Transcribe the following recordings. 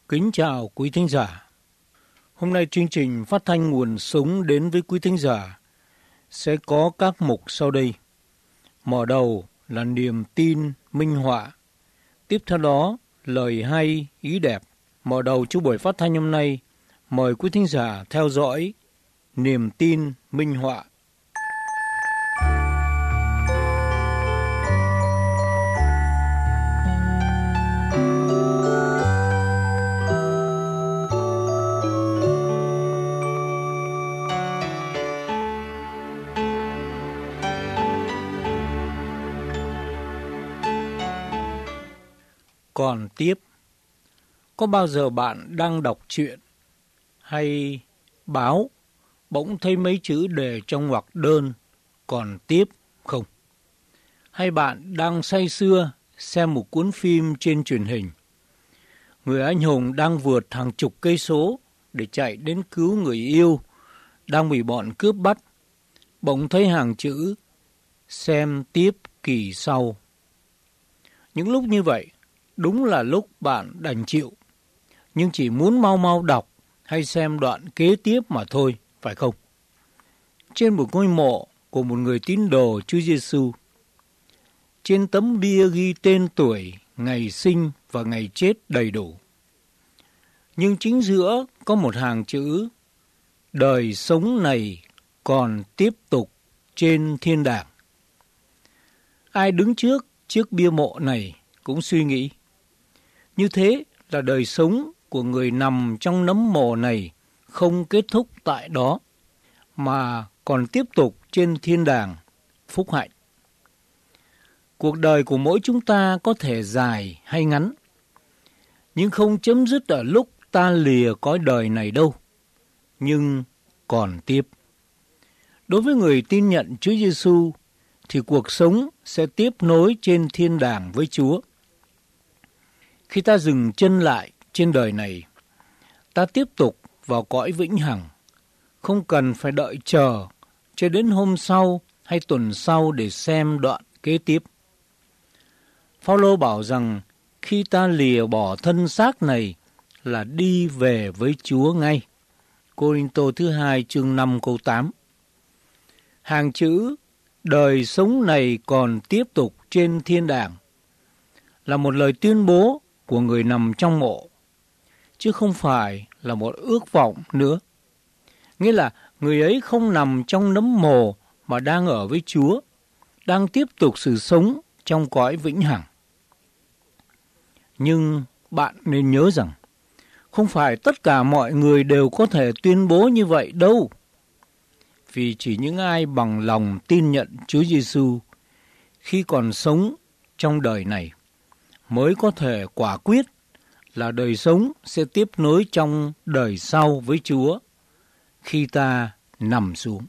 Kính chào quý thính giả. Hôm nay chương trình phát thanh nguồn sống đến với quý thính giả sẽ có các mục sau đây. Mở đầu là niềm tin minh họa. Tiếp theo đó lời hay ý đẹp. Mở đầu cho buổi phát thanh hôm nay, mời quý thính giả theo dõi niềm tin minh họa. Còn tiếp, có bao giờ bạn đang đọc truyện hay báo, bỗng thấy mấy chữ đề trong ngoặc đơn còn tiếp không? Hay bạn đang say sưa xem một cuốn phim trên truyền hình, người anh hùng đang vượt hàng chục cây số để chạy đến cứu người yêu đang bị bọn cướp bắt, bỗng thấy hàng chữ xem tiếp kỳ sau. Những lúc như vậy đúng là lúc bạn đành chịu, nhưng chỉ muốn mau mau đọc hay xem đoạn kế tiếp mà thôi, phải không? Trên một ngôi mộ của một người tín đồ Chúa Giêsu, trên tấm bia ghi tên tuổi, ngày sinh và ngày chết đầy đủ. Nhưng chính giữa có một hàng chữ: đời sống này còn tiếp tục trên thiên đàng. Ai đứng trước chiếc bia mộ này cũng suy nghĩ, như thế là đời sống của người nằm trong nấm mồ này không kết thúc tại đó, mà còn tiếp tục trên thiên đàng phúc hạnh. Cuộc đời của mỗi chúng ta có thể dài hay ngắn, nhưng không chấm dứt ở lúc ta lìa cõi đời này đâu, nhưng còn tiếp. Đối với người tin nhận Chúa Giêsu thì cuộc sống sẽ tiếp nối trên thiên đàng với Chúa. Khi ta dừng chân lại trên đời này, ta tiếp tục vào cõi vĩnh hằng, không cần phải đợi chờ cho đến hôm sau hay tuần sau để xem đoạn kế tiếp. Phao-lô bảo rằng khi ta lìa bỏ thân xác này là đi về với Chúa ngay. Cô-rinh-tô thứ 2 chương 5 câu 8. Hàng chữ đời sống này còn tiếp tục trên thiên đàng là một lời tuyên bố của người nằm trong mộ, chứ không phải là một ước vọng nữa. Nghĩa là người ấy không nằm trong nấm mồ mà đang ở với Chúa, đang tiếp tục sự sống trong cõi vĩnh hằng. Nhưng bạn nên nhớ rằng, không phải tất cả mọi người đều có thể tuyên bố như vậy đâu. Vì chỉ những ai bằng lòng tin nhận Chúa Giêsu khi còn sống trong đời này mới có thể quả quyết là đời sống sẽ tiếp nối trong đời sau với Chúa khi ta nằm xuống.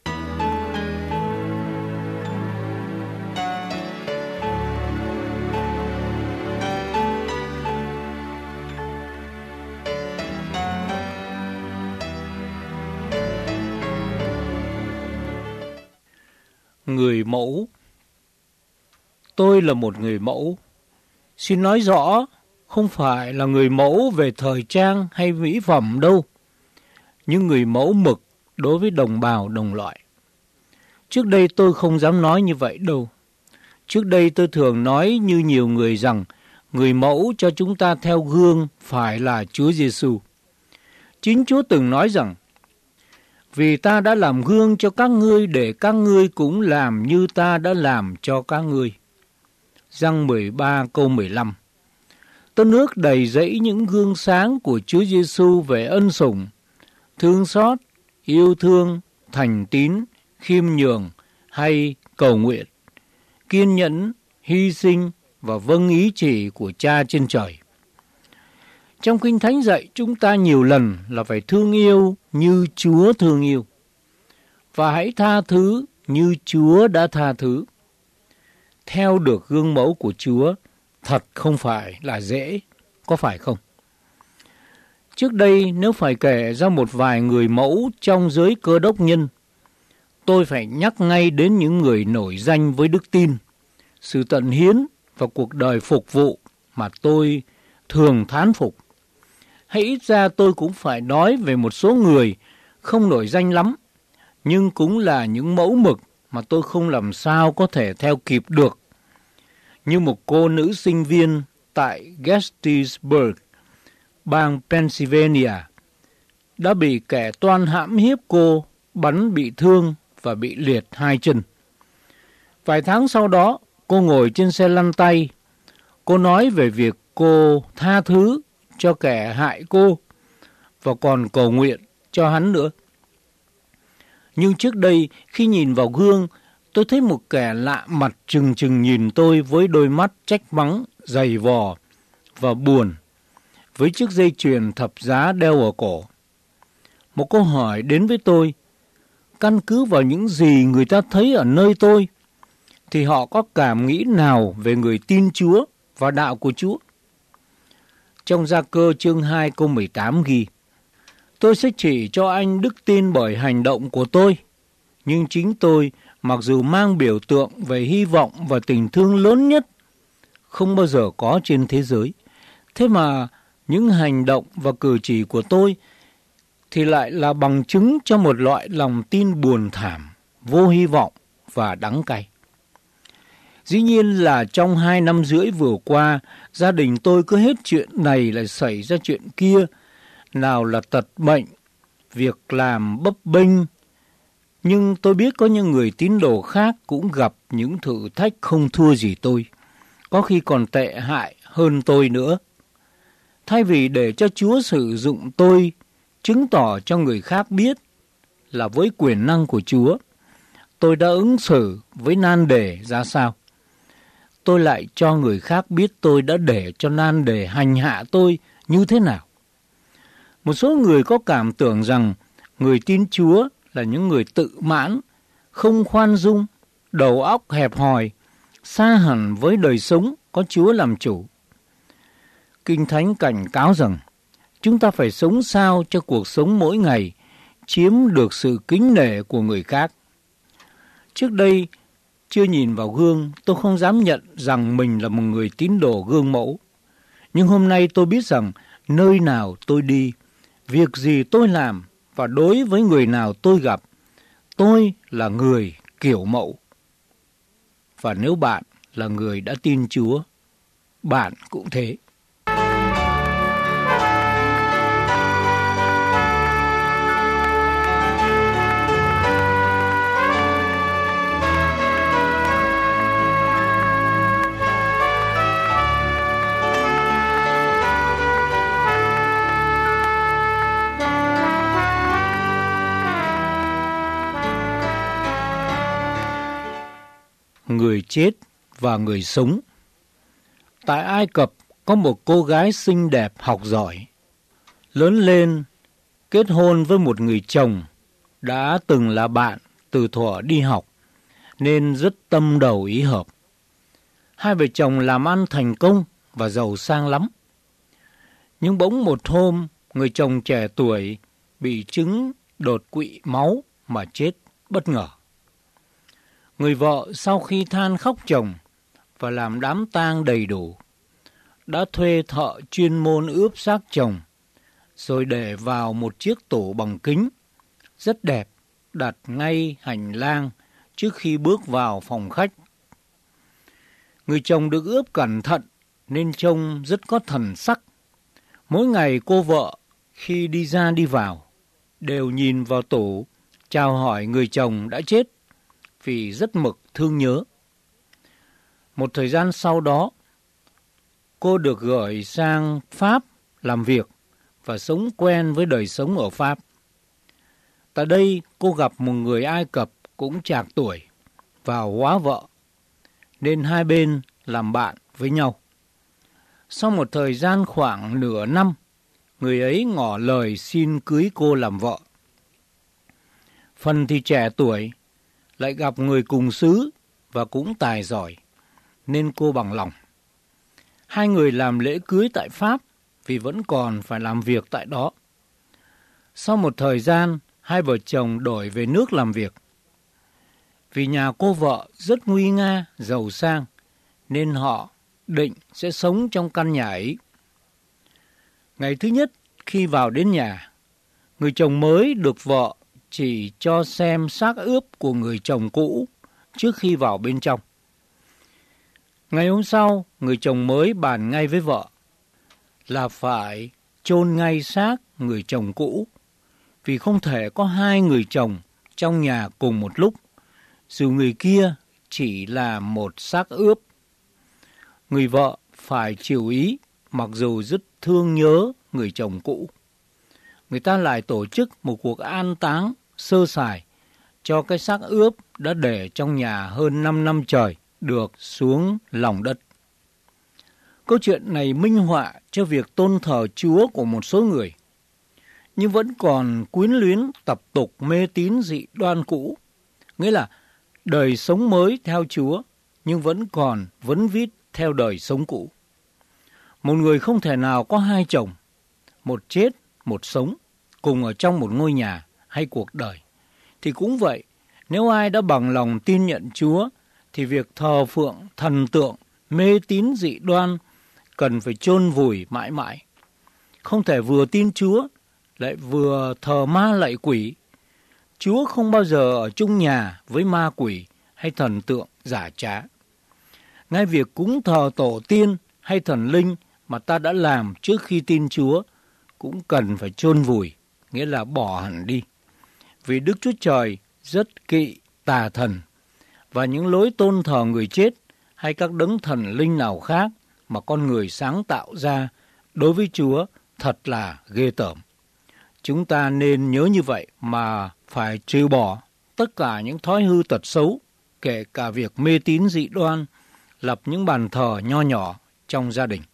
Người mẫu. Tôi là một người mẫu. Xin nói rõ, không phải là người mẫu về thời trang hay mỹ phẩm đâu, nhưng người mẫu mực đối với đồng bào đồng loại. Trước đây tôi không dám nói như vậy đâu. Trước đây tôi thường nói như nhiều người rằng người mẫu cho chúng ta theo gương phải là Chúa Giêsu. Chính Chúa từng nói rằng, vì ta đã làm gương cho các ngươi để các ngươi cũng làm như ta đã làm cho các ngươi. Giăng 13 câu 15. Tân ước đầy dẫy những gương sáng của Chúa Giêsu về ân sủng, thương xót, yêu thương, thành tín, khiêm nhường hay cầu nguyện, kiên nhẫn, hy sinh và vâng ý chỉ của Cha trên trời. Trong Kinh Thánh dạy chúng ta nhiều lần là phải thương yêu như Chúa thương yêu, và hãy tha thứ như Chúa đã tha thứ. Theo được gương mẫu của Chúa thật không phải là dễ, có phải không? Trước đây nếu phải kể ra một vài người mẫu trong giới Cơ Đốc nhân, tôi phải nhắc ngay đến những người nổi danh với đức tin, sự tận hiến và cuộc đời phục vụ mà tôi thường thán phục. hay ít ra tôi cũng phải nói về một số người không nổi danh lắm, nhưng cũng là những mẫu mực mà tôi không làm sao có thể theo kịp được. Như một cô nữ sinh viên tại Gettysburg, bang Pennsylvania, đã bị kẻ toan hãm hiếp cô, bắn bị thương và bị liệt 2 chân. Vài tháng sau đó, cô ngồi trên xe lăn tay. Cô nói về việc cô tha thứ cho kẻ hại cô và còn cầu nguyện cho hắn nữa. Nhưng trước đây, khi nhìn vào gương, tôi thấy một kẻ lạ mặt trừng trừng nhìn tôi với đôi mắt trách mắng, dày vò và buồn, với chiếc dây chuyền thập giá đeo ở cổ. Một câu hỏi đến với tôi: căn cứ vào những gì người ta thấy ở nơi tôi, thì họ có cảm nghĩ nào về người tin Chúa và đạo của Chúa? Trong Gia Cơ chương 2 câu 18 ghi: tôi sẽ chỉ cho anh đức tin bởi hành động của tôi, nhưng chính tôi, mặc dù mang biểu tượng về hy vọng và tình thương lớn nhất không bao giờ có trên thế giới, thế mà những hành động và cử chỉ của tôi thì lại là bằng chứng cho một loại lòng tin buồn thảm, vô hy vọng và đắng cay. Dĩ nhiên là trong 2 năm rưỡi vừa qua, gia đình tôi cứ hết chuyện này lại xảy ra chuyện kia, nào là tật bệnh, việc làm bấp bênh. Nhưng tôi biết có những người tín đồ khác cũng gặp những thử thách không thua gì tôi, có khi còn tệ hại hơn tôi nữa. Thay vì để cho Chúa sử dụng tôi, chứng tỏ cho người khác biết là với quyền năng của Chúa, tôi đã ứng xử với nan đề ra sao, tôi lại cho người khác biết tôi đã để cho nan đề hành hạ tôi như thế nào. Một số người có cảm tưởng rằng người tin Chúa là những người tự mãn, không khoan dung, đầu óc hẹp hòi, xa hẳn với đời sống có Chúa làm chủ. Kinh Thánh cảnh cáo rằng chúng ta phải sống sao cho cuộc sống mỗi ngày chiếm được sự kính nể của người khác. Trước đây, chưa nhìn vào gương, tôi không dám nhận rằng mình là một người tín đồ gương mẫu. Nhưng hôm nay tôi biết rằng nơi nào tôi đi, việc gì tôi làm và đối với người nào tôi gặp, tôi là người kiểu mẫu. Và nếu bạn là người đã tin Chúa, bạn cũng thế. Người chết và người sống. Tại Ai Cập có một cô gái xinh đẹp học giỏi. Lớn lên, kết hôn với một người chồng đã từng là bạn từ thuở đi học, nên rất tâm đầu ý hợp. Hai vợ chồng làm ăn thành công và giàu sang lắm. Nhưng bỗng một hôm, người chồng trẻ tuổi bị chứng đột quỵ máu mà chết bất ngờ. Người vợ sau khi than khóc chồng và làm đám tang đầy đủ, đã thuê thợ chuyên môn ướp xác chồng, rồi để vào một chiếc tủ bằng kính rất đẹp, đặt ngay hành lang trước khi bước vào phòng khách. Người chồng được ướp cẩn thận nên trông rất có thần sắc. Mỗi ngày cô vợ khi đi ra đi vào đều nhìn vào tủ chào hỏi người chồng đã chết, vì rất mực thương nhớ. Một thời gian sau đó, cô được gửi sang Pháp làm việc và sống quen với đời sống ở Pháp. Tại đây, cô gặp một người Ai Cập cũng trạc tuổi và hóa vợ, nên hai bên làm bạn với nhau. Sau một thời gian khoảng nửa năm, người ấy ngỏ lời xin cưới cô làm vợ. Phần thì trẻ tuổi, lại gặp người cùng xứ và cũng tài giỏi, nên cô bằng lòng. Hai người làm lễ cưới tại Pháp vì vẫn còn phải làm việc tại đó. Sau một thời gian, hai vợ chồng đổi về nước làm việc. Vì nhà cô vợ rất nguy nga, giàu sang, nên họ định sẽ sống trong căn nhà ấy. Ngày thứ nhất, Khi vào đến nhà, người chồng mới được vợ chỉ cho xem xác ướp của người chồng cũ trước khi vào bên trong. Ngày hôm sau, người chồng mới bàn ngay với vợ là phải chôn ngay xác người chồng cũ, vì không thể có hai người chồng trong nhà cùng một lúc, dù người kia chỉ là một xác ướp. Người vợ phải chịu ý, mặc dù rất thương nhớ người chồng cũ. Người ta lại tổ chức một cuộc an táng sơ sài cho cái xác ướp đã để trong nhà hơn 5 năm trời được xuống lòng đất. Câu chuyện này minh họa cho việc tôn thờ Chúa của một số người, nhưng vẫn còn quyến luyến tập tục mê tín dị đoan cũ, nghĩa là đời sống mới theo Chúa nhưng vẫn còn vấn vít theo đời sống cũ. Một người không thể nào có hai chồng, một chết, một sống, cùng ở trong một ngôi nhà hay cuộc đời. Thì cũng vậy, nếu ai đã bằng lòng tin nhận Chúa, thì việc thờ phượng, thần tượng, mê tín dị đoan cần phải chôn vùi mãi mãi. Không thể vừa tin Chúa lại vừa thờ ma lạy quỷ. Chúa không bao giờ ở chung nhà với ma quỷ hay thần tượng giả trá. Ngay việc cúng thờ tổ tiên hay thần linh mà ta đã làm trước khi tin Chúa cũng cần phải chôn vùi, nghĩa là bỏ hẳn đi. Vì Đức Chúa Trời rất kỵ tà thần, và những lối tôn thờ người chết hay các đấng thần linh nào khác mà con người sáng tạo ra đối với Chúa thật là ghê tởm. Chúng ta nên nhớ như vậy mà phải trừ bỏ tất cả những thói hư tật xấu, kể cả việc mê tín dị đoan, lập những bàn thờ nho nhỏ trong gia đình.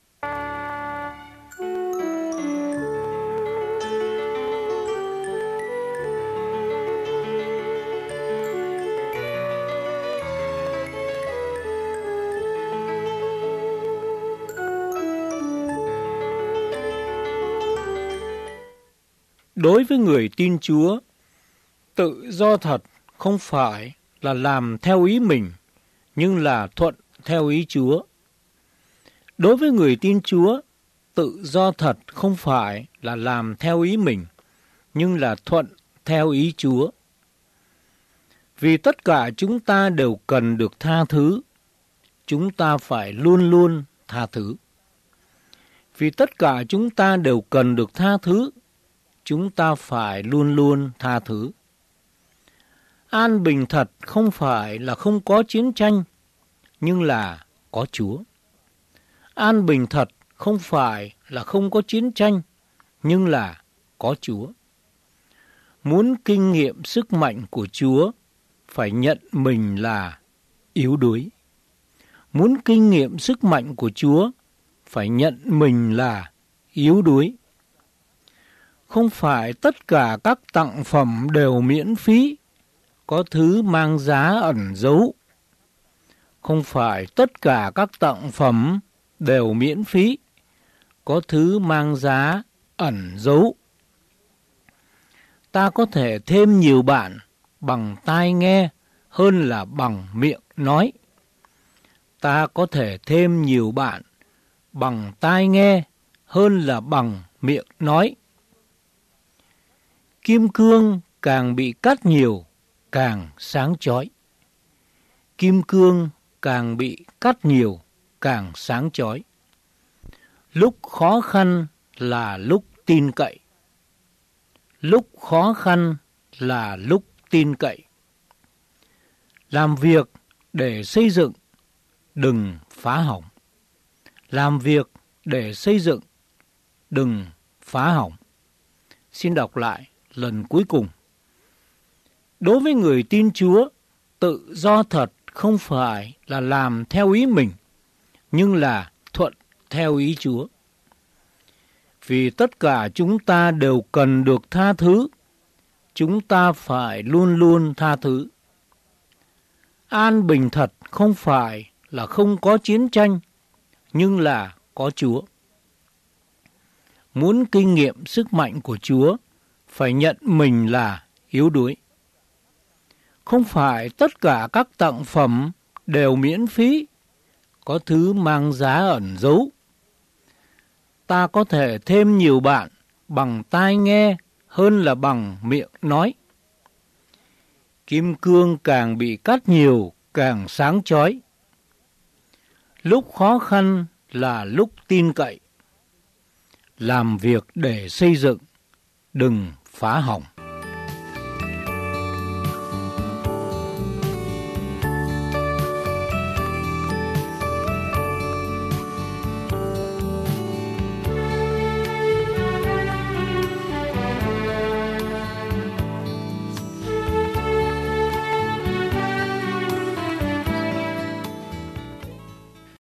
Đối với người tin Chúa, tự do thật không phải là làm theo ý mình, nhưng là thuận theo ý Chúa. Đối với người tin Chúa, tự do thật không phải là làm theo ý mình, nhưng là thuận theo ý Chúa. Vì tất cả chúng ta đều cần được tha thứ, chúng ta phải luôn luôn tha thứ. Vì tất cả chúng ta đều cần được tha thứ, chúng ta phải luôn luôn tha thứ. An bình thật không phải là không có chiến tranh, nhưng là có Chúa. An bình thật không phải là không có chiến tranh, nhưng là có Chúa. Muốn kinh nghiệm sức mạnh của Chúa, phải nhận mình là yếu đuối. Muốn kinh nghiệm sức mạnh của Chúa, phải nhận mình là yếu đuối. Không phải tất cả các tặng phẩm đều miễn phí, có thứ mang giá ẩn giấu. Không phải tất cả các tặng phẩm đều miễn phí, có thứ mang giá ẩn giấu. Ta có thể thêm nhiều bạn bằng tai nghe hơn là bằng miệng nói. Ta có thể thêm nhiều bạn bằng tai nghe hơn là bằng miệng nói. Kim cương càng bị cắt nhiều, càng sáng chói. Kim cương càng bị cắt nhiều, càng sáng chói. Lúc khó khăn là lúc tin cậy. Lúc khó khăn là lúc tin cậy. Làm việc để xây dựng, đừng phá hỏng. Làm việc để xây dựng, đừng phá hỏng. Xin đọc lại lần cuối cùng. Đối với người tin Chúa, tự do thật không phải là làm theo ý mình, nhưng là thuận theo ý Chúa. Vì tất cả chúng ta đều cần được tha thứ, chúng ta phải luôn luôn tha thứ. An bình thật không phải là không có chiến tranh, nhưng là có Chúa. Muốn kinh nghiệm sức mạnh của Chúa, phải nhận mình là yếu đuối. Không phải tất cả các tặng phẩm đều miễn phí, có thứ mang giá ẩn giấu. Ta có thể thêm nhiều bạn bằng tai nghe hơn là bằng miệng nói. Kim cương càng bị cắt nhiều càng sáng chói. Lúc khó khăn là lúc tin cậy. Làm việc để xây dựng, đừng phá hỏng.